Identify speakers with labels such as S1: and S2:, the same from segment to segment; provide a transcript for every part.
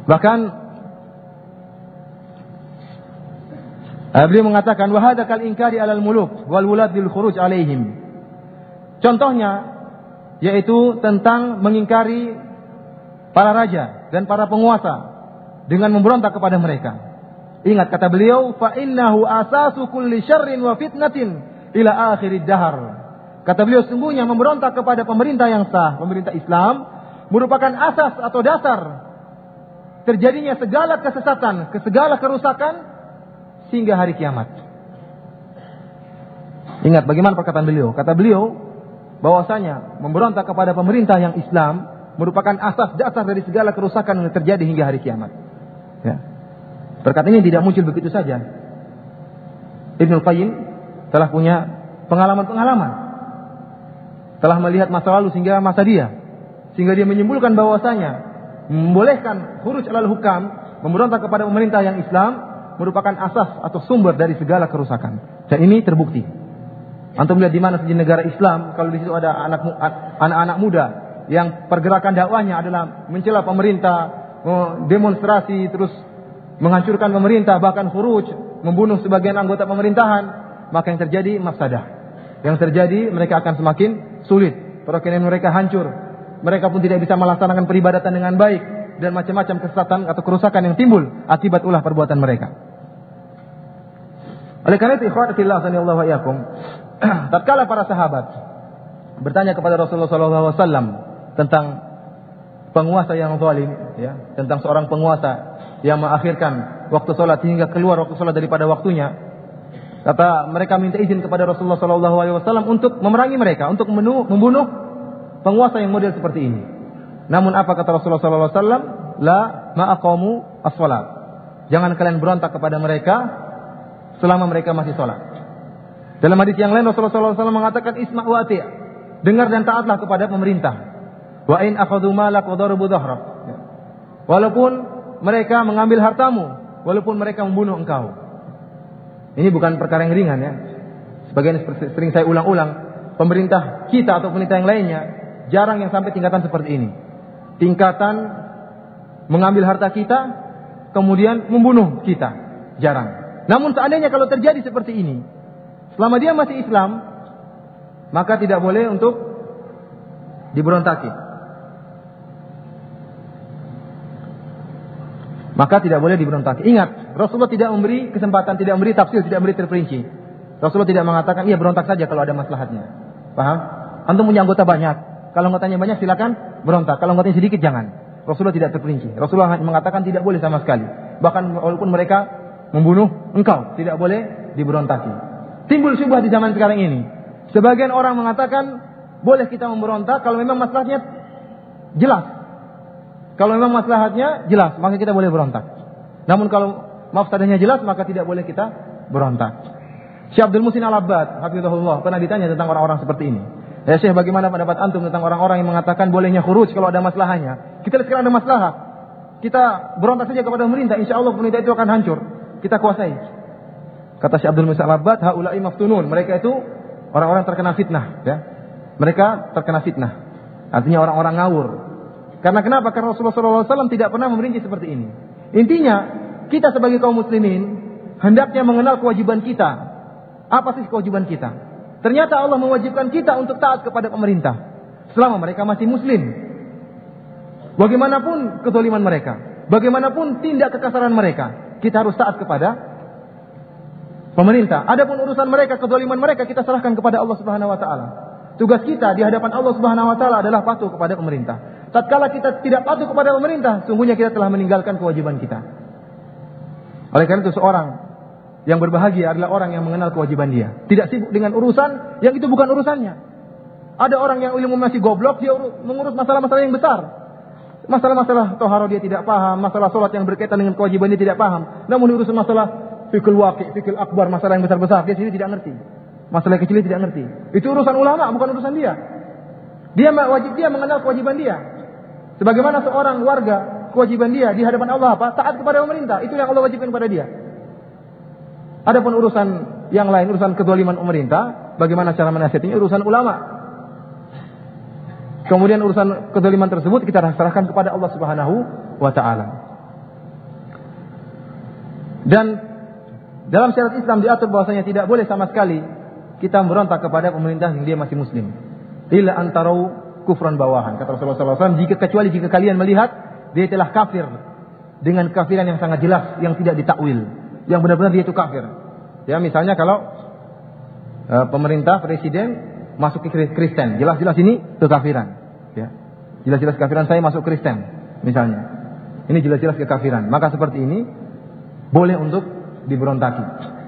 S1: Bahkan beliau mengatakan wa hadza kal inkari 'alal muluk wal wulad bil khuruj 'alaihim. Contohnya yaitu tentang mengingkari para raja dan para penguasa dengan memberontak kepada mereka. Ingat kata beliau, fa innahu asasu kulli syarrin wa fitnatin ila akhirid dahar. Kata beliau, sungguhnya memberontak kepada pemerintah yang sah, pemerintah Islam, merupakan asas atau dasar terjadinya segala kesesatan, segala kerusakan sehingga hari kiamat. Ingat bagaimana perkataan beliau. Kata beliau bahwasanya memberontak kepada pemerintah yang Islam merupakan asas dasar dari segala kerusakan yang terjadi hingga hari kiamat. Ya. Perkataan ini tidak muncul begitu saja. Ibnul Qayyim telah punya pengalaman-pengalaman, telah melihat masa lalu sehingga masa dia, sehingga dia menyimpulkan bahwasanya membolehkan khuruj alal hukam, memberontak kepada pemerintah yang Islam merupakan asas atau sumber dari segala kerusakan. Dan ini terbukti. Antum lihat di mana saja negara Islam, kalau di situ ada anak-anak muda yang pergerakan dakwahnya adalah mencela pemerintah, demonstrasi, terus menghancurkan pemerintah, bahkan khuruj, membunuh sebagian anggota pemerintahan, maka yang terjadi mafsadah. Yang terjadi mereka akan semakin sulit, perekonomian mereka hancur, mereka pun tidak bisa melaksanakan peribadatan dengan baik, dan macam-macam kesesatan atau kerusakan yang timbul akibat ulah perbuatan mereka. Oleh karena itu, ikhwati fillah sanallahu wa iyyakum, tatkala para sahabat bertanya kepada Rasulullah SAW tentang penguasa yang zalim, ya, tentang seorang penguasa yang mengakhirkan waktu sholat hingga keluar waktu sholat daripada waktunya, kata mereka minta izin kepada Rasulullah SAW untuk memerangi mereka, untuk membunuh penguasa yang model seperti ini. Namun apa kata Rasulullah SAW? La ma'aqamu as-sholat. Jangan kalian berontak kepada mereka selama mereka masih sholat. Dalam hadis yang lain Rasulullah SAW mengatakan isma' wa ati', dengar dan taatlah kepada pemerintah. Wa in akhadhu malak wa darabu dhahrak. Walaupun mereka mengambil hartamu, walaupun mereka membunuh engkau. Ini bukan perkara yang ringan, ya. Sebagian sering saya ulang-ulang, pemerintah kita atau pemerintah yang lainnya jarang yang sampai tingkatan seperti ini. Tingkatan mengambil harta kita kemudian membunuh kita, jarang. Namun seandainya kalau terjadi seperti ini, selama dia masih Islam, maka tidak boleh untuk diberontaki. Maka tidak boleh diberontaki. Ingat, Rasulullah tidak memberi kesempatan, tidak memberi tafsir, tidak memberi terperinci. Rasulullah tidak mengatakan, iya berontak saja kalau ada maslahatnya. Paham? Antum punya anggota banyak. Kalau anggotanya banyak silakan berontak. Kalau anggotanya sedikit jangan. Rasulullah tidak terperinci. Rasulullah mengatakan tidak boleh sama sekali. Bahkan walaupun mereka membunuh engkau, tidak boleh diberontaki. Timbul syubhat di zaman sekarang ini. Sebagian orang mengatakan boleh kita memberontak kalau memang maslahatnya jelas. Kalau memang maslahatnya jelas, maka kita boleh berontak. Namun kalau mafsadahnya jelas, maka tidak boleh kita berontak. Syekh Abdul Muhsin Al-Abbad, hafizahullah, pernah ditanya tentang orang-orang seperti ini. Ya Syekh, bagaimana pendapat antum tentang orang-orang yang mengatakan bolehnya khuruj kalau ada maslahahnya? Kita lihat sekarang ada maslahat. Kita berontak saja kepada pemerintah, insya Allah pemerintah itu akan hancur. Kita kuasai. Kata Syekh Abdul Muhsin Al-Abbad, haula'i maftunun. Mereka itu orang-orang terkena fitnah, ya. Mereka terkena fitnah. Artinya orang-orang ngawur. Karena kenapa? Karena Rasulullah SAW tidak pernah memperinci seperti ini. Intinya, kita sebagai kaum muslimin hendaknya mengenal kewajiban kita. Apa sih kewajiban kita? Ternyata Allah mewajibkan kita untuk taat kepada pemerintah selama mereka masih muslim. Bagaimanapun kezaliman mereka, bagaimanapun tindak kekasaran mereka, kita harus taat kepada pemerintah. Adapun urusan mereka, kezaliman mereka, kita serahkan kepada Allah Subhanahu wa taala. Tugas kita di hadapan Allah Subhanahu wa taala adalah patuh kepada pemerintah. Tatkala kita tidak patuh kepada pemerintah, sungguhnya kita telah meninggalkan kewajiban kita. Oleh karena itu, seorang yang berbahagia adalah orang yang mengenal kewajiban dia. Tidak sibuk dengan urusan yang itu bukan urusannya. Ada orang yang ilmu masih goblok, dia mengurus masalah-masalah yang besar. Masalah-masalah toharo dia tidak paham, masalah sholat yang berkaitan dengan kewajiban dia tidak paham. Namun urusan masalah fikul waqi', fikul akbar, masalah yang besar-besar, dia sendiri tidak ngerti. Masalah kecil dia tidak ngerti. Itu urusan ulama, bukan urusan dia. Dia mengenal kewajiban dia. Sebagaimana seorang warga, kewajiban dia di hadapan Allah apa? Taat kepada pemerintah. Itu yang Allah wajibkan kepada dia. Adapun urusan yang lain, urusan kezaliman pemerintah, bagaimana cara menasihatinya, urusan ulama. Kemudian urusan kezaliman tersebut kita serahkan kepada Allah Subhanahu wa taala. Dan dalam syariat Islam diatur bahwasanya tidak boleh sama sekali kita memberontak kepada pemerintah yang dia masih muslim. Illa antarau kufran bawahan. Kata Rasulullah SAW, kecuali jika kalian melihat dia telah kafir dengan kafiran yang sangat jelas, yang tidak ditakwil, yang benar-benar dia itu kafir. Ya, misalnya kalau pemerintah, presiden masuk ke Kristen, jelas-jelas ini kekafiran. Ya, jelas-jelas kekafiran, saya masuk Kristen, misalnya. Ini jelas-jelas kekafiran. Maka seperti ini boleh untuk diberontaki.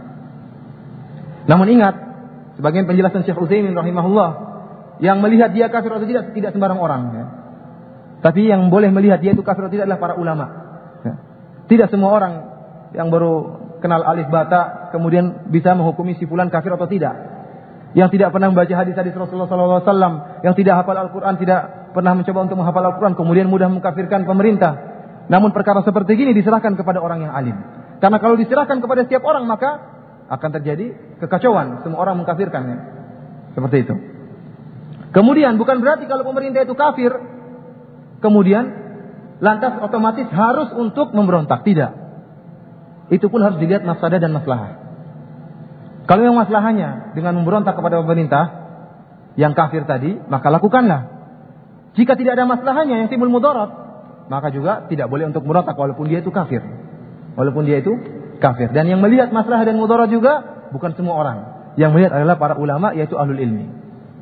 S1: Namun ingat, sebagian penjelasan Syekh Utsaimin rahimahullah, yang melihat dia kafir atau tidak sembarang orang. Ya. Tapi yang boleh melihat dia itu kafir atau tidak adalah para ulama. Ya. Tidak semua orang yang baru kenal alif bata kemudian bisa menghukumi si fulan kafir atau tidak. Yang tidak pernah membaca hadis-hadis Rasulullah SAW, yang tidak hafal Al-Quran, tidak pernah mencoba untuk menghafal Al-Quran, kemudian mudah mengkafirkan pemerintah. Namun perkara seperti ini diserahkan kepada orang yang alim. Karena kalau diserahkan kepada setiap orang, maka akan terjadi kekacauan. Semua orang mengkafirkannya. Seperti itu. Kemudian bukan berarti kalau pemerintah itu kafir, kemudian lantas otomatis harus untuk memberontak. Tidak. Itu pun harus dilihat mafsadah dan maslahah. Kalau yang maslahahnya dengan memberontak kepada pemerintah yang kafir tadi, maka lakukanlah. Jika tidak ada maslahahnya yang timbul mudarat, maka juga tidak boleh untuk memberontak walaupun dia itu kafir. Walaupun dia itu kafir. Dan yang melihat maslahah dan mudarat juga bukan semua orang. Yang melihat adalah para ulama, yaitu ahlul ilmi.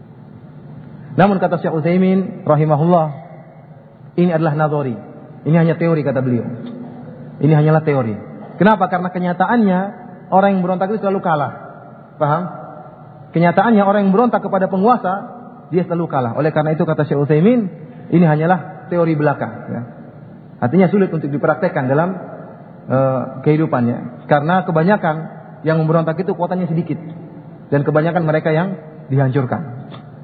S1: Namun kata Syekh Utsaimin rahimahullah, ini adalah nadhari. Ini hanya teori, kata beliau. Ini hanyalah teori. Kenapa? Karena kenyataannya orang yang berontak itu selalu kalah. Paham? Kenyataannya orang yang berontak kepada penguasa, dia selalu kalah. Oleh karena itu kata Syekh Utsaimin, ini hanyalah teori belaka. Ya. Artinya sulit untuk dipraktekkan dalam kehidupannya. Karena kebanyakan yang memberontak itu kuotanya sedikit. Dan kebanyakan mereka yang dihancurkan.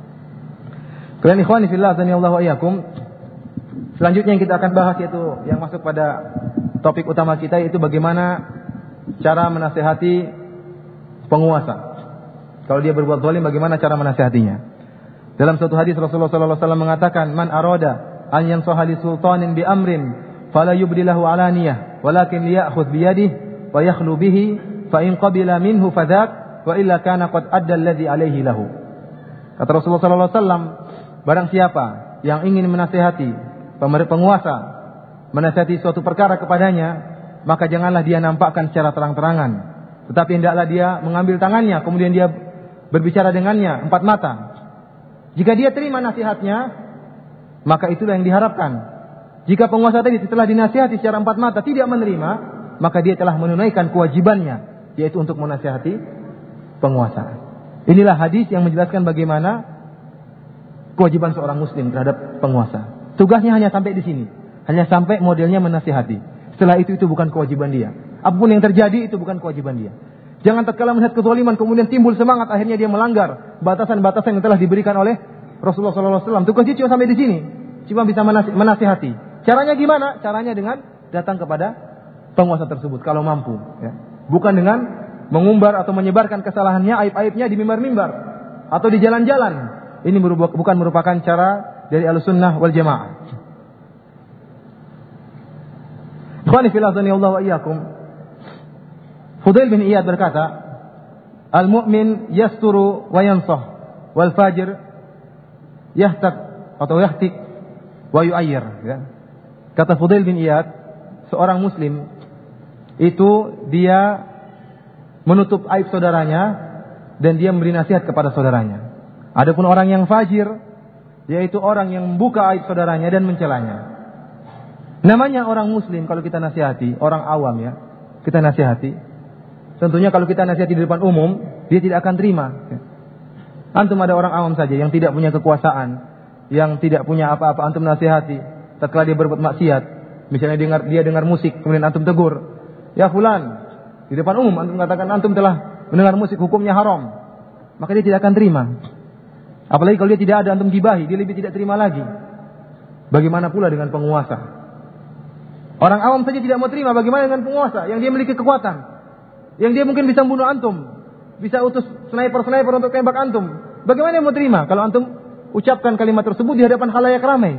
S1: Kemudian ikhwani fillah azanillahu wa iyyakum. Selanjutnya yang kita akan bahas yaitu yang masuk pada topik utama kita, yaitu bagaimana cara menasihati penguasa. Kalau dia berbuat zalim, bagaimana cara menasihatinya? Dalam suatu hadis Rasulullah sallallahu alaihi wasallam mengatakan, "Man arada an yansaha li sultanin bi amrin fala yubdilahu alaniyah, walakin liya'khudh bi yadihi wa yakhlu bihi, fa in qabila minhu fadhak, wa illa kana qad adda alladhi alayhi lahu." Kata Rasulullah sallallahu alaihi wasallam, barang siapa yang ingin menasihati penguasa, menasihati suatu perkara kepadanya, maka janganlah dia nampakkan secara terang-terangan. Tetapi hendaklah dia mengambil tangannya, kemudian dia berbicara dengannya empat mata. Jika dia terima nasihatnya, maka itulah yang diharapkan. Jika penguasa tadi setelah dinasihati secara empat mata tidak menerima, maka dia telah menunaikan kewajibannya, yaitu untuk menasihati penguasa. Inilah hadis yang menjelaskan bagaimana kewajiban seorang muslim terhadap penguasa. Tugasnya hanya sampai di sini. Hanya sampai modelnya menasihati. Setelah itu bukan kewajiban dia. Apapun yang terjadi itu bukan kewajiban dia. Jangan tatkala melihat kezaliman kemudian timbul semangat, akhirnya dia melanggar batasan-batasan yang telah diberikan oleh Rasulullah SAW. Tugas dia cuma sampai di sini. Cuma bisa menasihati. Caranya gimana? Caranya dengan datang kepada penguasa tersebut kalau mampu. Ya. Bukan dengan mengumbar atau menyebarkan kesalahannya, aib-aibnya di mimbar-mimbar atau di jalan-jalan. Ini bukan merupakan cara dari Ahlussunnah wal Jamaah. Ikhwani fillah azanillahu wa iyyakum. Fudail bin Iyad berkata, "Al-mu'min yasturu wa yansah, wal fajir yahtak atau yahtik wa yu'ayyir." Ya. Kata Fudail bin Iyad, seorang muslim itu dia menutup aib saudaranya dan dia memberi nasihat kepada saudaranya. Adapun orang yang fajir, yaitu orang yang membuka aib saudaranya dan mencelanya. Namanya orang muslim kalau kita nasihati, orang awam ya, kita nasihati. Tentunya kalau kita nasihati di depan umum, dia tidak akan terima. Antum ada orang awam saja yang tidak punya kekuasaan, yang tidak punya apa-apa, antum nasihati. Tatkala dia berbuat maksiat, misalnya dia dengar musik, kemudian antum tegur, "Ya fulan," di depan umum antum katakan antum telah mendengar musik, hukumnya haram. Maka dia tidak akan terima. Apalagi kalau dia tidak ada, antum gibahi, dia lebih tidak terima lagi. Bagaimana pula dengan penguasa? Orang awam saja tidak mau terima, bagaimana dengan penguasa yang dia memiliki kekuatan, yang dia mungkin bisa membunuh antum, bisa utus sniper untuk tembak antum. Bagaimana dia mau terima kalau antum ucapkan kalimat tersebut di hadapan khalayak ramai?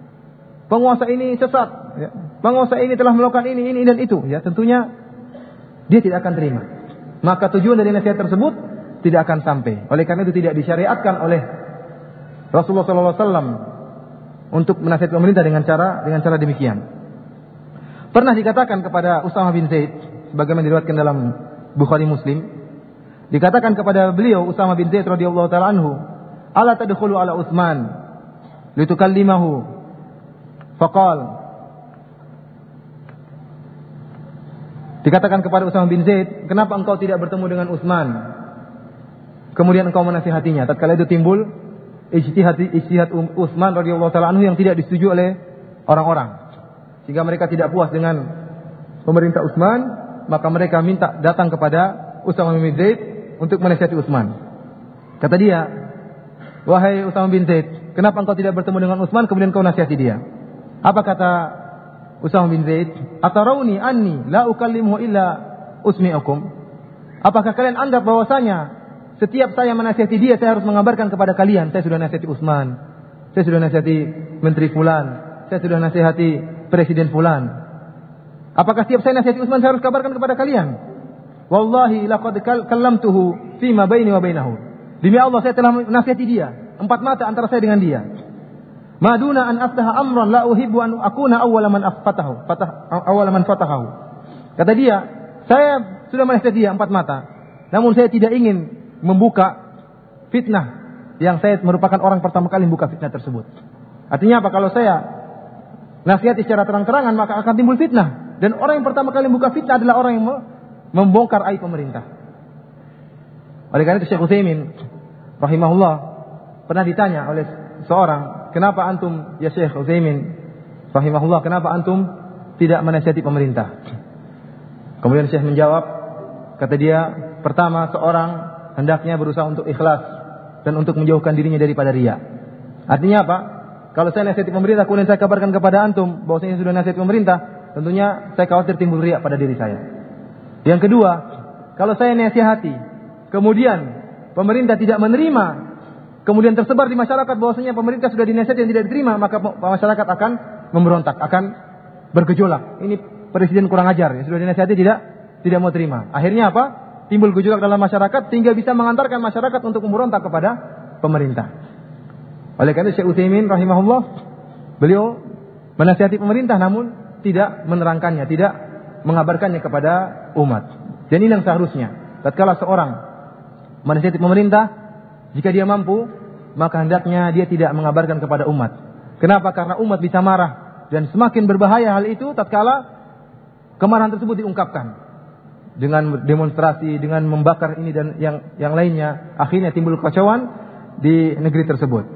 S1: Penguasa ini sesat, ya. Penguasa ini telah melakukan ini dan itu. Ya, tentunya dia tidak akan terima. Maka tujuan dari nasihat tersebut tidak akan sampai. Oleh karena itu tidak disyariatkan oleh Rasulullah SAW untuk menasihati pemerintah dengan cara demikian. Pernah dikatakan kepada Usamah bin Zaid, sebagaimana diriwayatkan dalam Bukhari Muslim, dikatakan kepada beliau Usamah bin Zaid radhiyallahu taala anhu, "Ala tadkhulu ala Utsman litukallimahu?" Faqal, dikatakan kepada Usamah bin Zaid, "Kenapa engkau tidak bertemu dengan Utsman? Kemudian engkau menasihatinya." Tatkala itu timbul ijtihad Utsman radhiyallahu taala anhu yang tidak disetujui oleh orang-orang. Sehingga mereka tidak puas dengan pemerintah Utsman, maka mereka minta datang kepada Usamah bin Zaid untuk menasihati Utsman. Kata dia, "Wahai Usamah bin Zaid, kenapa engkau tidak bertemu dengan Utsman kemudian kau nasihati dia?" Apa kata Usamah bin Zaid? "Atarawni anni la ukallimuhu illa usmi'ukum?" Apakah kalian anggap bahwasanya setiap saya menasihati dia saya harus mengabarkan kepada kalian, saya sudah nasihati Utsman, saya sudah nasihati menteri fulan, saya sudah nasihati presiden fulan. Apakah setiap saya nasihati Utsman saya harus kabarkan kepada kalian? Wallahi laqad kallamtuhu fima baini wa bainahu. Demi Allah saya telah menasihati dia, empat mata antara saya dengan dia. Maduna an aftaha amran la uhibbu an akuna awwala man fatahahu. Kata dia, saya sudah menasihati dia empat mata, namun saya tidak ingin membuka fitnah yang saya merupakan orang pertama kali membuka fitnah tersebut. Artinya apa? Kalau saya nasihati secara terang-terangan maka akan timbul fitnah, dan orang yang pertama kali membuka fitnah adalah orang yang membongkar aib pemerintah. Oleh karena itu Syekh Utsaimin rahimahullah pernah ditanya oleh seorang, "Kenapa antum ya Syekh Utsaimin rahimahullah, kenapa antum tidak menasihati pemerintah?" Kemudian Syekh menjawab, kata dia, pertama seorang hendaknya berusaha untuk ikhlas dan untuk menjauhkan dirinya daripada riya. Artinya apa? Kalau saya nasihati pemerintah kemudian saya kabarkan kepada antum bahwasanya sudah nasihati pemerintah, tentunya saya khawatir timbul riya pada diri saya. Yang kedua, kalau saya nasihati kemudian pemerintah tidak menerima, kemudian tersebar di masyarakat bahwasanya pemerintah sudah dinasihati dan tidak diterima, maka masyarakat akan memberontak, akan bergejolak. Ini presiden kurang ajar, ya, sudah dinasihati tidak mau terima. Akhirnya apa? Timbul gejolak dalam masyarakat sehingga bisa mengantarkan masyarakat untuk memberontak kepada pemerintah. Oleh karena Syekh Utsaimin rahimahullah, beliau menasihati pemerintah namun tidak menerangkannya, tidak mengabarkannya kepada umat. Dan ini yang seharusnya. Tatkala seorang menasihati pemerintah, jika dia mampu, maka hendaknya dia tidak mengabarkan kepada umat. Kenapa? Karena umat bisa marah, dan semakin berbahaya hal itu tatkala kemarahan tersebut diungkapkan dengan demonstrasi, dengan membakar ini dan yang lainnya, akhirnya timbul kekacauan di negeri tersebut.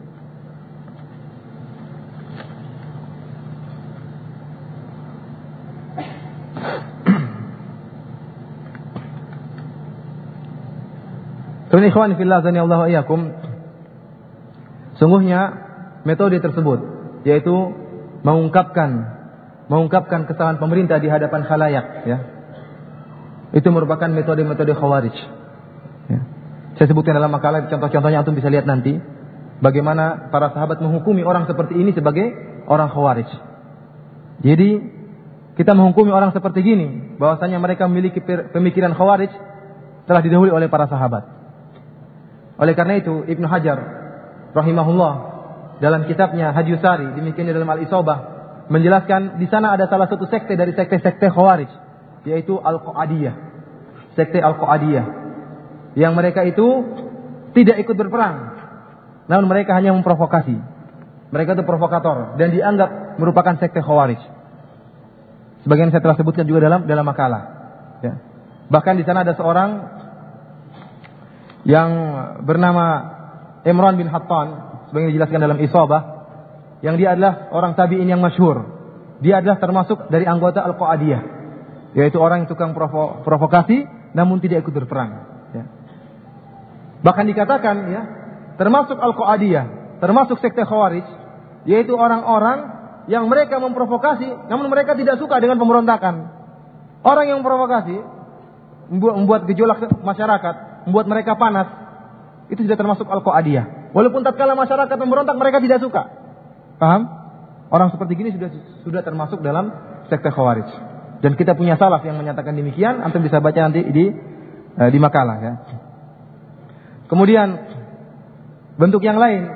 S1: Kemudian ikhwan fillah azanillahu wa iyyakum, sungguhnya metode tersebut yaitu mengungkapkan kesalahan pemerintah di hadapan khalayak, ya. Itu merupakan metode-metode khawarij. Ya. Saya sebutkan dalam makalah, contoh-contohnya antum bisa lihat nanti bagaimana para sahabat menghukumi orang seperti ini sebagai orang khawarij. Jadi kita menghukumi orang seperti gini bahwasanya mereka memiliki pemikiran khawarij telah didahului oleh para sahabat. Oleh karena itu Ibnu Hajar rahimahullah dalam kitabnya Hadiyus Sari, demikian dalam Al-Isabah, menjelaskan di sana ada salah satu sekte dari sekte-sekte Khawarij, yaitu Al-Qa'adiyah. Sekte Al-Qa'adiyah yang mereka itu tidak ikut berperang, namun mereka hanya memprovokasi. Mereka itu provokator dan dianggap merupakan sekte Khawarij. Sebagian saya telah sebutkan juga dalam makalah. Ya. Bahkan di sana ada seorang yang bernama Imran bin Hattan, sebagaimana dijelaskan dalam Isabah, yang dia adalah orang tabi'in yang masyhur. Dia adalah termasuk dari anggota Al-Qa'adiyah, yaitu orang yang tukang provokasi namun tidak ikut berperang, ya. Bahkan dikatakan, ya, termasuk Al-Qa'adiyah, termasuk sekte Khawarij, yaitu orang-orang yang mereka memprovokasi namun mereka tidak suka dengan pemberontakan. Orang yang memprovokasi membuat gejolak masyarakat, membuat mereka panas, itu sudah termasuk Al-Qa'adiyah. Walaupun tatkala masyarakat memberontak mereka tidak suka. Paham? Orang seperti gini sudah termasuk dalam sekte Khawarij. Dan kita punya salaf yang menyatakan demikian, antum bisa baca nanti di makalah ya. Kemudian bentuk yang lain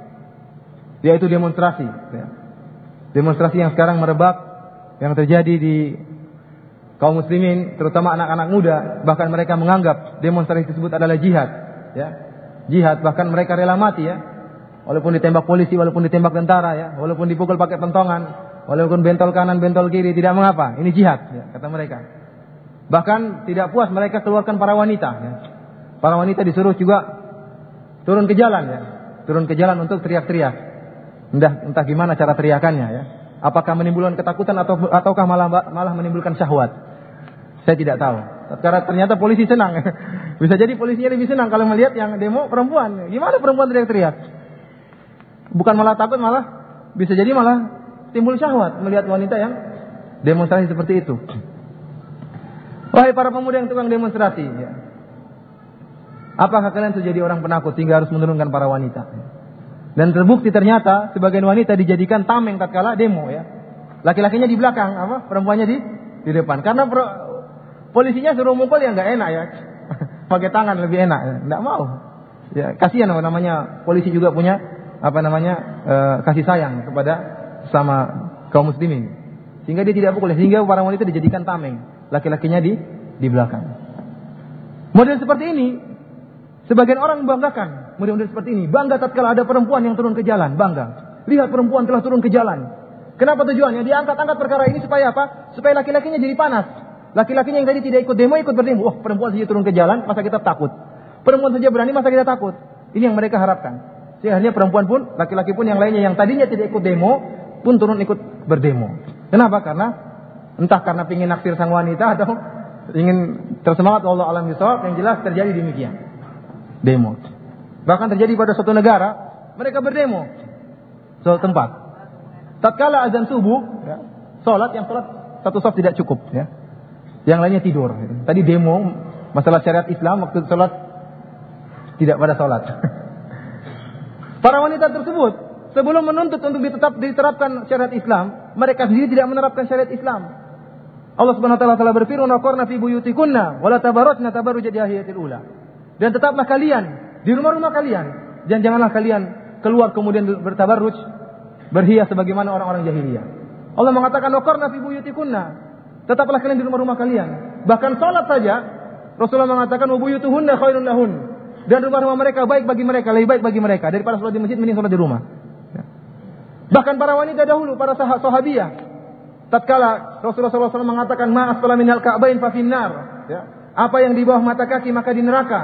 S1: yaitu demonstrasi ya. Demonstrasi yang sekarang merebak, yang terjadi di kaum muslimin, terutama anak-anak muda, bahkan mereka menganggap demonstrasi tersebut adalah jihad ya. Jihad, bahkan mereka rela mati ya. Walaupun ditembak polisi, walaupun ditembak tentara ya, walaupun dipukul pakai pentongan, walaupun bentol kanan, bentol kiri, tidak mengapa. Ini jihad ya, kata mereka. Bahkan tidak puas mereka keluarkan para wanita ya. Para wanita disuruh juga turun ke jalan ya. Turun ke jalan untuk teriak-teriak. Entah gimana cara teriakannya ya. Apakah menimbulkan ketakutan ataukah malah menimbulkan syahwat. Saya tidak tahu. Karena ternyata polisi senang. Bisa jadi polisinya lebih senang kalau melihat yang demo perempuan. Gimana perempuan teriak-teriak? Bukan malah takut, malah bisa jadi malah timbul syahwat melihat wanita yang demonstrasi seperti itu. Wahai para pemuda yang tukang demonstrasi ya. Apakah kalian sudah jadi orang penakut sehingga harus menurunkan para wanita? Dan terbukti ternyata sebagian wanita dijadikan tameng tatkala demo ya. Laki-lakinya di belakang, perempuannya di depan. Karena polisinya suruh mukul ya nggak enak ya. Pakai tangan lebih enak, ya. Nggak mau. Ya, kasihan namanya polisi juga punya kasih sayang kepada sama kaum muslimin. Sehingga dia tidak pukul, sehingga para wanita dijadikan tameng, laki-lakinya di belakang. Model seperti ini sebagian orang membanggakan, model seperti ini. Bangga tatkala ada perempuan yang turun ke jalan, bangga. Lihat perempuan telah turun ke jalan. Kenapa tujuannya? Diangkat-angkat perkara ini supaya apa? Supaya laki-lakinya jadi panas. Laki-lakinya yang tadi tidak ikut demo, ikut berdemo. Wah, perempuan saja turun ke jalan, masa kita takut? Perempuan saja berani, masa kita takut? Ini yang mereka harapkan. Sehingga perempuan pun, laki-laki pun yang lainnya yang tadinya tidak ikut demo, pun turun ikut berdemo. Kenapa? Karena entah karena ingin naksir sang wanita atau ingin tersemangat Allah alam bisawab, yang jelas terjadi demikian. Demo. Bahkan terjadi pada suatu negara, mereka berdemo suatu tempat. Tatkala azan subuh, ya, sholat satu shaf tidak cukup, ya. Yang lainnya tidur. Tadi demo masalah syariat Islam, waktu sholat tidak pada sholat. Para wanita tersebut sebelum menuntut untuk diterapkan syariat Islam, mereka sendiri tidak menerapkan syariat Islam. Allah Subhanahu wa taala telah berfirman, "Waqarna fi buyutikunna wa la tabarrajna tabarruj jahiliyatil ula." Dan tetaplah kalian di rumah-rumah kalian, dan janganlah kalian keluar kemudian bertabarruj, berhias sebagaimana orang-orang jahiliyah. Allah mengatakan, "Waqarna fi buyutikunna." Tetaplah kalian di rumah-rumah kalian. Bahkan salat saja Rasulullah mengatakan, "Wa buyutuhunna khairun lahun." Dan rumah-rumah mereka baik bagi mereka, lebih baik bagi mereka daripada salat di masjid, mending salat di rumah. Ya. Bahkan para wanita dahulu, para sahabiyah, tatkala Rasulullah SAW mengatakan, "Ma asfala minal ka'bain fa finnar." Ya. Apa yang di bawah mata kaki maka di neraka.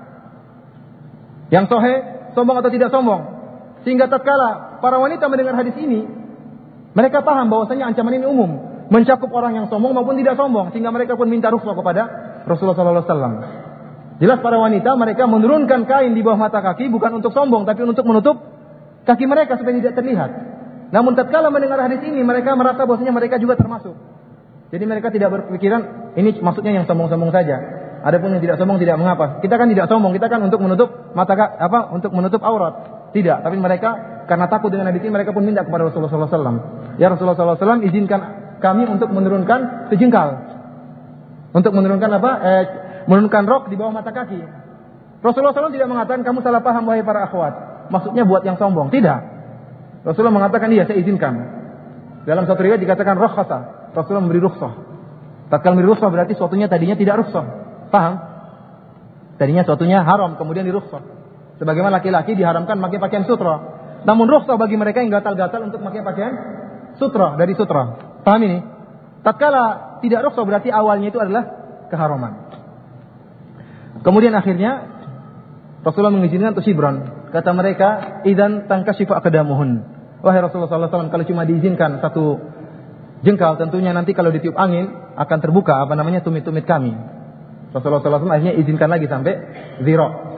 S1: Yang sahih, sombong atau tidak sombong. Sehingga tatkala para wanita mendengar hadis ini, mereka paham bahwasanya ancaman ini umum, mencakup orang yang sombong maupun tidak sombong, sehingga mereka pun minta rukhsah kepada Rasulullah SAW. Jelas para wanita mereka menurunkan kain di bawah mata kaki bukan untuk sombong, tapi untuk menutup kaki mereka supaya tidak terlihat. Namun tatkala mendengar hadis ini, mereka merasa bahwasanya mereka juga termasuk. Jadi mereka tidak berpikiran ini maksudnya yang sombong-sombong saja. Adapun yang tidak sombong tidak mengapa. Kita kan tidak sombong, kita kan untuk menutup untuk menutup aurat. Tidak, tapi mereka karena takut dengan hadis ini, mereka pun minta kepada Rasulullah SAW. Ya Rasulullah SAW, izinkan kami untuk menurunkan sejengkal. Untuk menurunkan menurunkan rok di bawah mata kaki. Rasulullah SAW tidak mengatakan kamu salah paham wahai para akhwat. Maksudnya buat yang sombong. Tidak. Rasulullah mengatakan iya saya izinkan. Dalam satu riwayat dikatakan rukhsah. Rasulullah memberi rukhsah. Tatkala memberi rukhsah berarti suatunya tadinya tidak rukhsah. Paham? Tadinya suatunya haram kemudian dirukhsah. Sebagaimana laki-laki diharamkan memakai pakaian sutra. Namun rukhsah bagi mereka yang gatal-gatal untuk memakai pakaian sutra dari sutra. Paham ini? Tatkala tidak rukhsah berarti awalnya itu adalah keharaman. Kemudian akhirnya Rasulullah mengizinkan untuk shibran. Kata mereka, "Idzan tankashifu aqdamuhun." Wahai Rasulullah SAW, kalau cuma diizinkan satu jengkal, tentunya nanti kalau ditiup angin akan terbuka tumit-tumit kami. Rasulullah SAW akhirnya izinkan lagi sampai zira,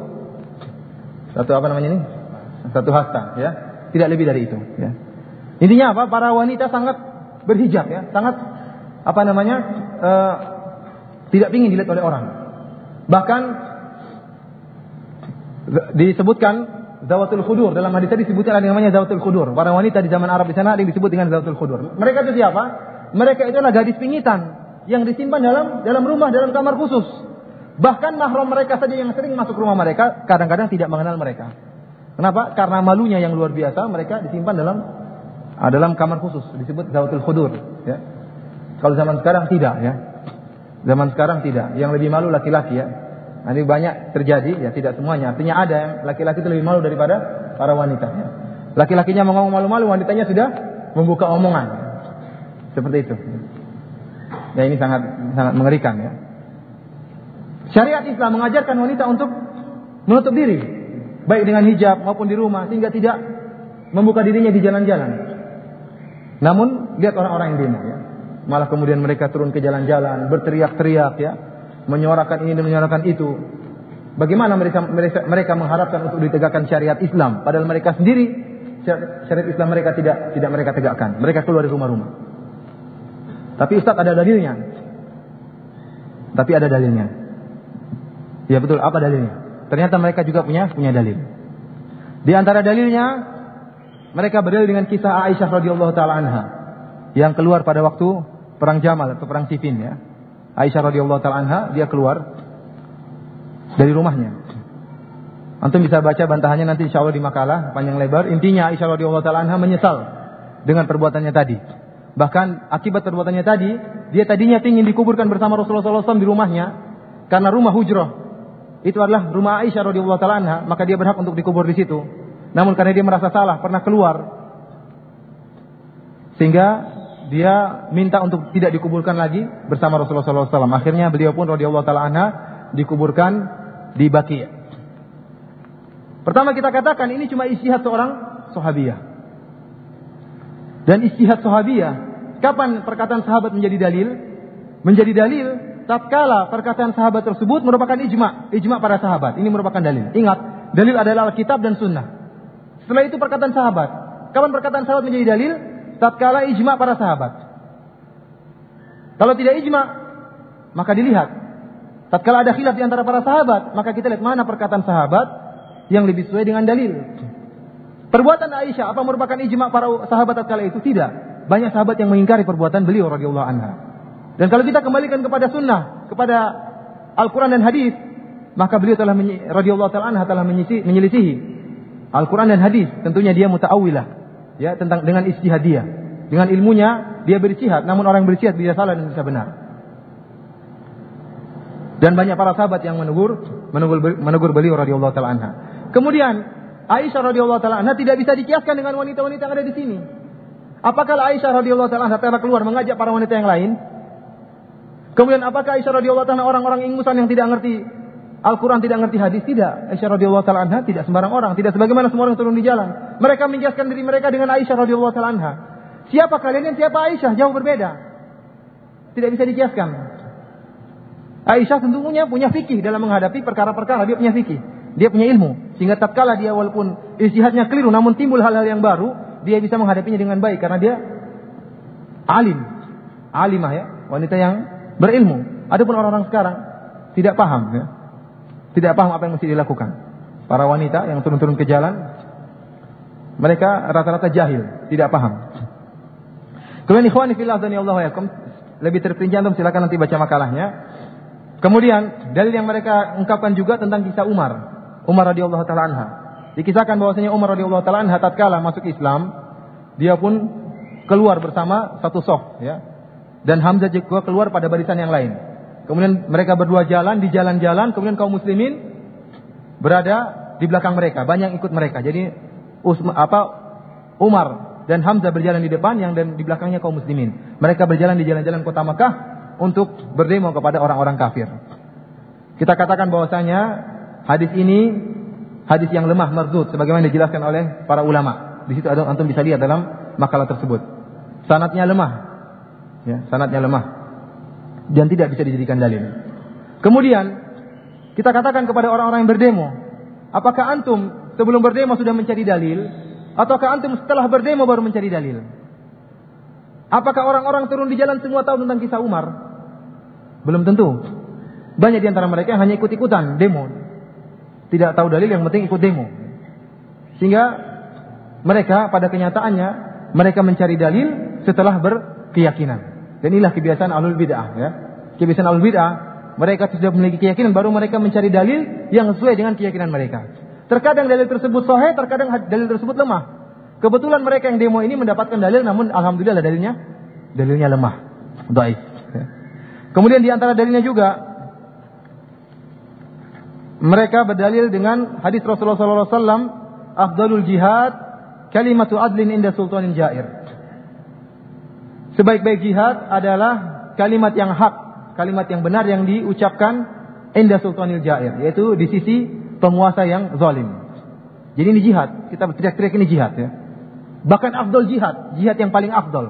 S1: satu hasta, ya, tidak lebih dari itu. Ya. Intinya apa? Para wanita sangat berhijab, ya, sangat tidak ingin dilihat oleh orang. Bahkan disebutkan zawatul khudur, dalam hadis tadi disebutkan ada yang namanya zawatul khudur. Para wanita di zaman Arab di sana ada yang disebut dengan zawatul khudur. Mereka itu siapa? mereka itu adalah gadis pingitan yang disimpan dalam rumah, dalam kamar khusus. Bahkan mahram mereka saja yang sering masuk rumah mereka kadang-kadang tidak mengenal mereka. Kenapa? Karena malunya yang luar biasa, mereka disimpan dalam kamar khusus, disebut zawatul khudur, ya. Kalau zaman sekarang tidak, ya. Zaman sekarang tidak. Yang lebih malu laki-laki, ya. Ini banyak terjadi, ya, tidak semuanya. Artinya ada yang laki-laki itu lebih malu daripada para wanita, ya. Laki-lakinya mau ngomong malu-malu, wanitanya sudah membuka omongan. Seperti itu. Ya, ini sangat mengerikan, ya. Syariat Islam mengajarkan wanita untuk menutup diri, baik dengan hijab maupun di rumah, sehingga tidak membuka dirinya di jalan-jalan. Namun lihat orang-orang yang demo, ya. Malah kemudian mereka turun ke jalan-jalan, berteriak-teriak, ya, menyuarakan ini dan menyuarakan itu. Bagaimana mereka mengharapkan untuk ditegakkan syariat Islam, padahal mereka sendiri syariat Islam mereka tidak mereka tegakkan. Mereka keluar dari rumah-rumah. Tapi Ustaz ada dalilnya. Ya betul, apa dalilnya? Ternyata mereka juga punya dalil. Di antara dalilnya, mereka berdalil dengan kisah Aisyah radhiyallahu taala anha yang keluar pada waktu perang Jamal atau perang Siffin, ya. Aisyah radhiyallahu taala anha, dia keluar dari rumahnya. Antum bisa baca bantahannya nanti insyaallah di makalah panjang lebar. Intinya Aisyah radhiyallahu taala anha menyesal dengan perbuatannya tadi. Bahkan akibat perbuatannya tadi, dia tadinya ingin dikuburkan bersama Rasulullah SAW di rumahnya, karena rumah hujrah itu adalah rumah Aisyah radhiyallahu taala anha, maka dia berhak untuk dikubur di situ. Namun karena dia merasa salah, pernah keluar, sehingga dia minta untuk tidak dikuburkan lagi bersama Rasulullah SAW. Akhirnya beliau pun radhiyallahu taala anha dikuburkan di Baqi'. Pertama kita katakan ini cuma ijtihad seorang sahabiyah. Dan ijtihad sahabiyah, kapan perkataan sahabat menjadi dalil? Menjadi dalil tatkala perkataan sahabat tersebut merupakan ijma para sahabat. Ini merupakan dalil. Ingat, dalil adalah Alkitab dan Sunnah. Setelah itu perkataan sahabat. Kapan perkataan sahabat menjadi dalil? Tatkala ijma para sahabat. Kalau tidak ijma, maka dilihat. Tatkala ada khilaf di antara para sahabat, maka kita lihat mana perkataan sahabat yang lebih sesuai dengan dalil. Perbuatan Aisyah apa merupakan ijma para sahabat tatkala itu? Tidak. Banyak sahabat yang mengingkari perbuatan beliau radhiyallahu anha. Dan kalau kita kembalikan kepada sunnah, kepada Al-Quran dan hadis, maka beliau radhiyallahu ta'ala anha telah menyelisihi Al-Quran dan hadis. Tentunya dia muta'awilah, ya, tentang dengan ijtihad dia. Dengan ilmunya dia berijtihad, namun orang berijtihad bisa salah dan bisa benar. Dan banyak para sahabat yang menegur beliau radhiyallahu ta'ala anha. Kemudian Aisyah radhiyallahu ta'ala anha tidak bisa dikiaskan dengan wanita-wanita yang ada di sini. Apakah Aisyah radhiyallahu ta'ala anha telah keluar mengajak para wanita yang lain? Kemudian apakah Aisyah radhiyallahu ta'ala orang-orang ingusan yang tidak ngerti Al-Quran, tidak ngerti hadis? Tidak. Aisyah radhiyallahu ta'ala anha tidak sembarang orang, tidak sebagaimana semua orang turun di jalan. Mereka mengiaskan diri mereka dengan Aisyah radhiyallahu ta'ala anha. Siapa kalian dan siapa Aisyah? Jauh berbeda. Tidak bisa dikiaskan. Aisyah tentunya punya fikih dalam menghadapi perkara-perkara, dia punya fikih. Dia punya ilmu, sehingga tatkala dia walaupun ijtihadnya keliru, namun timbul hal-hal yang baru, dia bisa menghadapinya dengan baik karena dia alimah, ya, wanita yang berilmu. Adapun orang-orang sekarang tidak paham, ya, tidak paham apa yang mesti dilakukan. Para wanita yang turun-turun ke jalan, mereka rata-rata jahil, tidak paham. Kemudian ikhwani fillah Allah yakum, lebih terperinci antum silakan nanti baca makalahnya. Kemudian dalil yang mereka ungkapkan juga tentang kisah Umar radhiyallahu taala anha. Dikisahkan bahwasanya Umar radhiyallahu taala anha tatkala masuk Islam, dia pun keluar bersama satu saf, ya. Dan Hamzah juga keluar pada barisan yang lain. Kemudian mereka berdua jalan di jalan-jalan, kemudian kaum muslimin berada di belakang mereka, banyak ikut mereka. Jadi Umar dan Hamzah berjalan di depan, yang dan di belakangnya kaum muslimin. Mereka berjalan di jalan-jalan kota Makkah untuk berdemo kepada orang-orang kafir. Kita katakan bahwasanya hadis ini hadis yang lemah, mardud, sebagaimana dijelaskan oleh para ulama. Di situ antum bisa lihat dalam makalah tersebut. Sanadnya lemah, ya, sanadnya lemah dan tidak bisa dijadikan dalil. Kemudian kita katakan kepada orang-orang yang berdemo, apakah antum sebelum berdemo sudah mencari dalil, ataukah antum setelah berdemo baru mencari dalil? Apakah orang-orang turun di jalan semua tahu tentang kisah Umar? Belum tentu. Banyak di antara mereka yang hanya ikut-ikutan demo, tidak tahu dalil, yang penting ikut demo. Sehingga mereka pada kenyataannya mereka mencari dalil setelah berkeyakinan. Dan inilah kebiasaan ahlul bid'ah, ya. Kebiasaan ahlul bid'ah, mereka sudah memiliki keyakinan, baru mereka mencari dalil yang sesuai dengan keyakinan mereka. Terkadang dalil tersebut sahih, terkadang dalil tersebut lemah. Kebetulan mereka yang demo ini mendapatkan dalil, namun alhamdulillah dalilnya lemah, dhaif. Kemudian di antara dalilnya juga mereka berdalil dengan hadis Rasulullah SAW, afdalul jihad kalimatu adlin inda sultanin jair. Sebaik-baik jihad adalah kalimat yang hak, kalimat yang benar yang diucapkan inda sultanil jair, yaitu di sisi penguasa yang zalim. Jadi ini jihad, kita teriak-teriak ini jihad, ya. Bahkan afdal jihad yang paling afdal.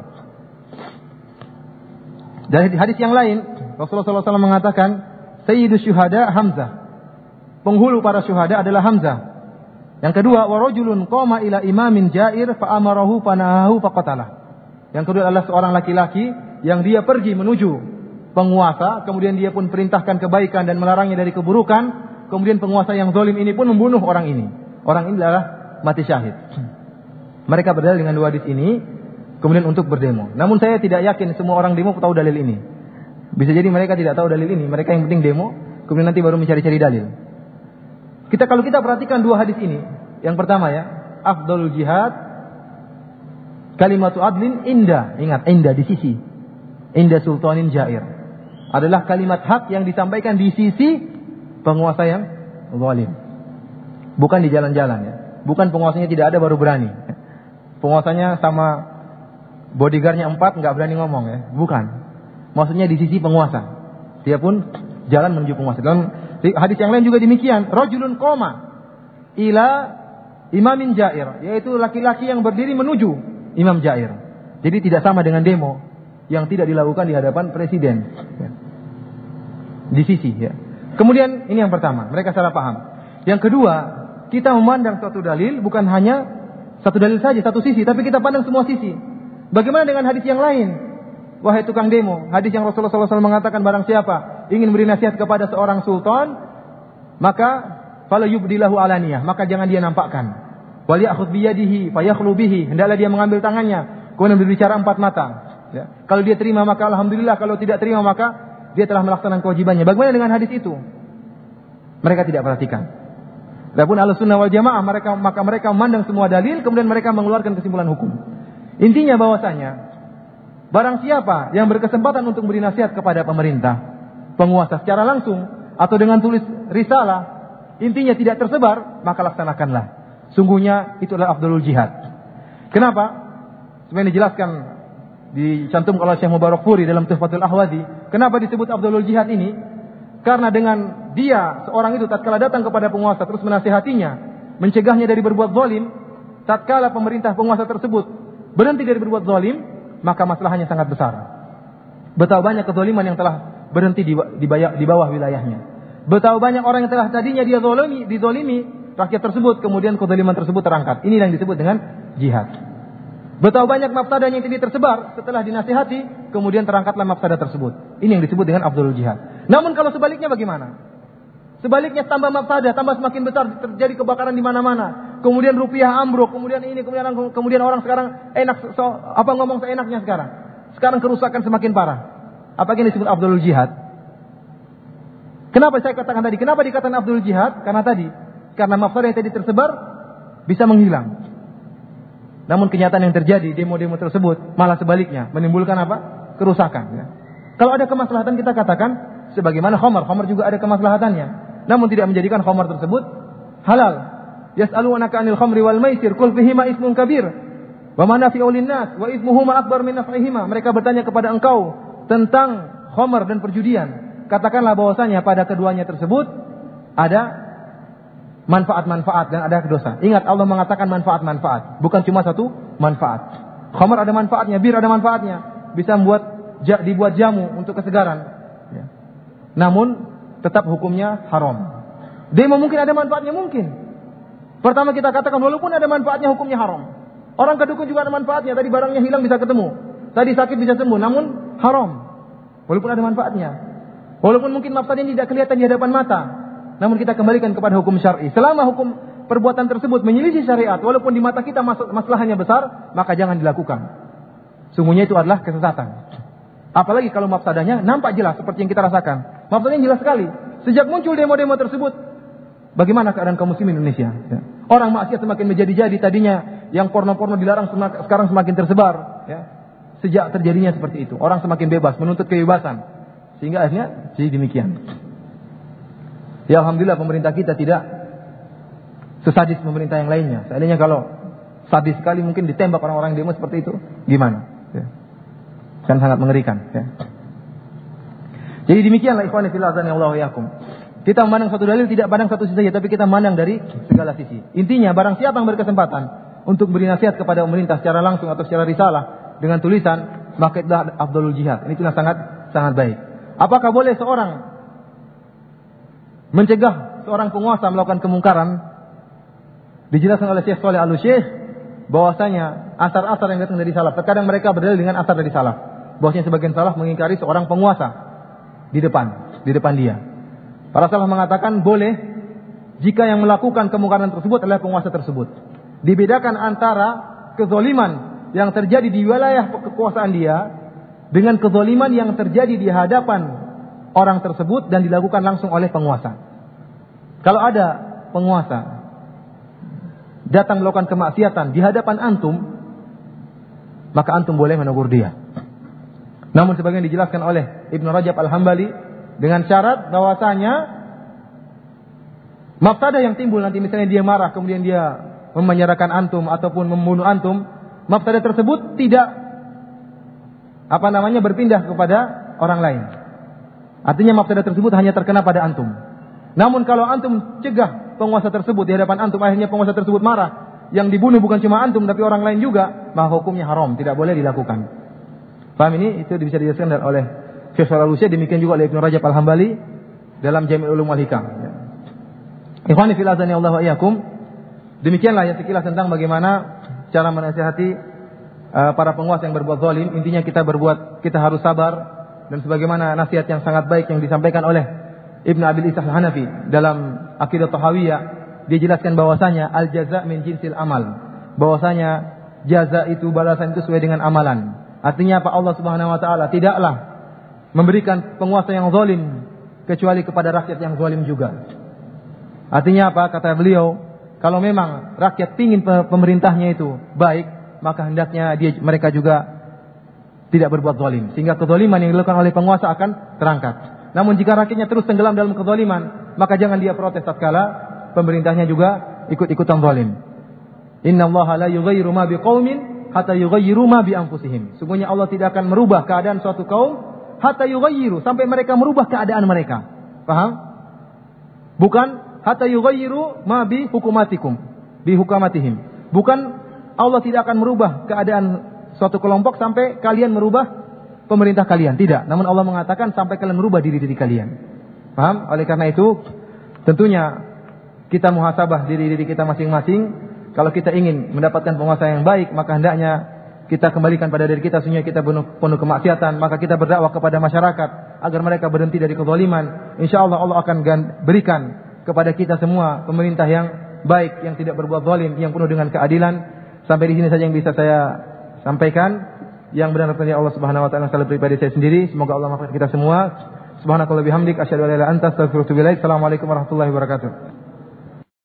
S1: Dari hadis yang lain, Rasulullah SAW mengatakan, Sayyidus syuhada Hamzah. Penghulu para syuhada adalah Hamzah. Yang kedua, wa rajulun qama ila imamin jair fa amarahu fanahahu faqatalah. Yang kedua adalah seorang laki-laki yang dia pergi menuju penguasa, kemudian dia pun perintahkan kebaikan dan melarangnya dari keburukan, kemudian penguasa yang zalim ini pun membunuh orang ini. Orang ini adalah mati syahid. Mereka berdalil dengan dua hadis ini, kemudian untuk berdemo. Namun saya tidak yakin semua orang demo tahu dalil ini. Bisa jadi mereka tidak tahu dalil ini. Mereka yang penting demo, kemudian nanti baru mencari-cari dalil. Kalau kita perhatikan dua hadis ini, yang pertama ya, afdalul jihad kalimatu adlin inda, ingat inda di sisi, inda sultanin jair, adalah kalimat hak yang disampaikan di sisi penguasa yang zalim. Bukan di jalan-jalan, ya. Bukan penguasanya tidak ada baru berani. Penguasanya sama bodyguardnya 4 nggak berani ngomong, ya. Bukan. Maksudnya di sisi penguasa. Dia pun jalan menuju penguasa. Dalam hadis yang lain juga demikian. Rajulun qoma ila imamin jair, yaitu laki-laki yang berdiri menuju imam jair. Jadi tidak sama dengan demo yang tidak dilakukan di hadapan presiden, ya. Di sisi, ya. Kemudian ini yang pertama, mereka salah paham. Yang kedua, kita memandang suatu dalil bukan hanya satu dalil saja, satu sisi, tapi kita pandang semua sisi. Bagaimana dengan hadis yang lain? Wahai tukang demo, hadis yang Rasulullah SAW mengatakan barang siapa ingin beri nasihat kepada seorang sultan, maka fala yubdilahu alaniyah, maka jangan dia nampakkan. Wal ya'khudh bi yadihi fayakhlu bihi, hendaklah dia mengambil tangannya, kemudian berbicara 4 mata. Ya. Kalau dia terima maka alhamdulillah, kalau tidak terima maka dia telah melaksanakan kewajibannya. Bagaimana dengan hadis itu? Mereka tidak perhatikan. Adapun Ahlussunnah wal Jamaah maka mereka memandang semua dalil, kemudian mereka mengeluarkan kesimpulan hukum. Intinya bahwasanya barang siapa yang berkesempatan untuk beri nasihat kepada pemerintah, penguasa secara langsung atau dengan tulis risalah, intinya tidak tersebar, maka laksanakanlah. Sungguhnya itulah afdalul jihad. Kenapa? Sebenarnya dijelaskan, dicantumkan oleh Syekh Mubarakfuri dalam Tuhfatul Ahwazi. Kenapa disebut afdalul jihad ini? Karena dengan dia, seorang itu tatkala datang kepada penguasa terus menasihatinya, mencegahnya dari berbuat zalim, tatkala pemerintah penguasa tersebut berhenti dari berbuat zalim, maka masalahnya sangat besar. Betapa banyak kezaliman yang telah berhenti di bawah wilayahnya. Betapa banyak orang yang telah tadinya dia dizalimi rakyat tersebut, kemudian kezaliman tersebut terangkat. Ini yang disebut dengan jihad. Betapa banyak mafsadah yang tidak tersebar setelah dinasihati, kemudian terangkatlah mafsadah tersebut. Ini yang disebut dengan afdalul jihad. Namun kalau sebaliknya bagaimana? Sebaliknya tambah mafsadah, tambah semakin besar, terjadi kebakaran di mana-mana. Kemudian rupiah ambruk, kemudian ini, kemudian orang sekarang enak, ngomong seenaknya sekarang. Sekarang kerusakan semakin parah. Apa yang disebut afdalul jihad? Kenapa saya katakan tadi? Kenapa dikatakan afdalul jihad? Karena mafsadah yang tadi tersebar bisa menghilang. Namun kenyataan yang terjadi, demo-demo tersebut malah sebaliknya, menimbulkan apa? Kerusakan, ya. Kalau ada kemaslahatan kita katakan, sebagaimana khamar juga ada kemaslahatannya. Namun tidak menjadikan khamar tersebut halal. Yas'alunaka 'anil khamri wal maisir, qul fihima ismun kabir wa manafi'u lin-nas wa ismuhuma akbar min naf'ihima. Mereka bertanya kepada engkau tentang khamar dan perjudian. Katakanlah bahwasanya pada keduanya tersebut ada manfaat-manfaat dan ada dosa. Ingat, Allah mengatakan manfaat-manfaat, bukan cuma satu manfaat. Khamar ada manfaatnya, bir ada manfaatnya, bisa dibuat jamu untuk kesegaran, ya. Namun tetap hukumnya haram. Demo mungkin ada manfaatnya, mungkin. Pertama kita katakan walaupun ada manfaatnya hukumnya haram. Orang kedukun juga ada manfaatnya, tadi barangnya hilang bisa ketemu, tadi sakit bisa sembuh, namun haram. Walaupun ada manfaatnya, walaupun mungkin mafsadahnya tidak kelihatan di hadapan mata, namun kita kembalikan kepada hukum syar'i. Selama hukum perbuatan tersebut menyelisih syariat, walaupun di mata kita masalahnya besar, maka jangan dilakukan. Sungguhnya itu adalah kesesatan. Apalagi kalau mafsadahnya nampak jelas seperti yang kita rasakan. Mafsadahnya jelas sekali. Sejak muncul demo-demo tersebut, bagaimana keadaan kaum muslimin Indonesia? Ya. Orang maksiat semakin menjadi-jadi, tadinya yang porno-porno dilarang sekarang semakin tersebar. Ya. Sejak terjadinya seperti itu, orang semakin bebas, menuntut kebebasan. Sehingga akhirnya jadi demikian. Ya alhamdulillah pemerintah kita tidak sesadis pemerintah yang lainnya. Seandainya kalau sadis sekali mungkin ditembak orang-orang demo seperti itu, gimana? Ya. Kan sangat mengerikan. Ya. Jadi demikianlah ikhwani fillah azanillahu wa iyyakum. Kita memandang satu dalil tidak pandang satu sisi saja, tapi kita memandang dari segala sisi. Intinya barang siapa yang berkesempatan untuk beri nasihat kepada pemerintah secara langsung atau secara risalah dengan tulisan, maka itulah afdalul jihad. Ini itulah sangat baik. Apakah boleh seorang mencegah seorang penguasa melakukan kemungkaran? Dijelaskan oleh Syekh Shalih Al-Syekh bahwasanya asar-asar yang datang dari salaf, terkadang mereka berdalil dengan asar dari salaf. Bahwasanya sebagian salaf mengingkari seorang penguasa di depan dia. Para salaf mengatakan boleh jika yang melakukan kemungkaran tersebut adalah penguasa tersebut. Dibedakan antara kezaliman yang terjadi di wilayah kekuasaan dia dengan kezaliman yang terjadi di hadapan orang tersebut dan dilakukan langsung oleh penguasa. Kalau ada penguasa datang melakukan kemaksiatan di hadapan antum, maka antum boleh menegur dia. Namun sebagian dijelaskan oleh Ibnu Rajab Al-Hambali dengan syarat bahwasanya mafsadah yang timbul nanti, misalnya dia marah kemudian dia memenjarakan antum ataupun membunuh antum, mafsadah tersebut tidak berpindah kepada orang lain. Artinya mafsadah tersebut hanya terkena pada antum. Namun kalau antum cegah penguasa tersebut di hadapan antum, akhirnya penguasa tersebut marah, yang dibunuh bukan cuma antum tapi orang lain juga, maka hukumnya haram, tidak boleh dilakukan. Paham ini? Itu bisa dijelaskan oleh Syekh Shalih Al-Syekh, demikian juga oleh Ibnu Rajab Al-Hambali dalam Jami'ul Ulum wal Hikam. Ikhwani fil azani Allah wa iyyakum. Demikianlah yang sekilas tentang bagaimana cara menasihati para penguasa yang berbuat zalim. Intinya kita harus sabar, dan sebagaimana nasihat yang sangat baik yang disampaikan oleh Ibn Abil Ishaq Hanafi dalam Aqidah Tahawiyah, dia jelaskan bahwasanya al-jaza min jinsil amal. Bahwasanya jaza itu, balasan itu sesuai dengan amalan. Artinya apa? Allah Subhanahu wa taala tidaklah memberikan penguasa yang zalim kecuali kepada rakyat yang zalim juga. Artinya apa? Kata beliau, kalau memang rakyat ingin pemerintahnya itu baik, maka hendaknya mereka juga tidak berbuat zalim, sehingga kezaliman yang dilakukan oleh penguasa akan terangkat. Namun jika rakyatnya terus tenggelam dalam kezaliman, maka jangan dia protes tatkala pemerintahnya juga ikut-ikutan zalim. Innallaha la yughayyiru ma biqaumin hatta yughayyiru ma bi anfusihim. Sungguhnya Allah tidak akan merubah keadaan suatu kaum hatta yughayyiru, sampai mereka merubah keadaan mereka. Paham? Bukan hatta yughayyiru ma bi hukumatihim. Bukan Allah tidak akan merubah keadaan suatu kelompok sampai kalian merubah pemerintah kalian, tidak. Namun Allah mengatakan sampai kalian merubah diri kalian. Paham? Oleh karena itu tentunya kita muhasabah diri kita masing-masing. Kalau kita ingin mendapatkan penguasa yang baik, maka hendaknya kita kembalikan pada diri kita, sesungguhnya kita penuh kemaksiatan. Maka kita berdakwah kepada masyarakat agar mereka berhenti dari kezaliman. InsyaAllah Allah akan berikan kepada kita semua pemerintah yang baik, yang tidak berbuat zalim, yang penuh dengan keadilan. Sampai di sini saja yang bisa saya sampaikan. Yang benar dari Allah Subhanahu wa taala, salah pribadi saya sendiri. Semoga Allah maafkan kita semua. Subhanakallah bihamdik asyhadu an la ilaha illa anta astaghfiruka wa atubu ilaik. Assalamualaikum warahmatullahi wabarakatuh.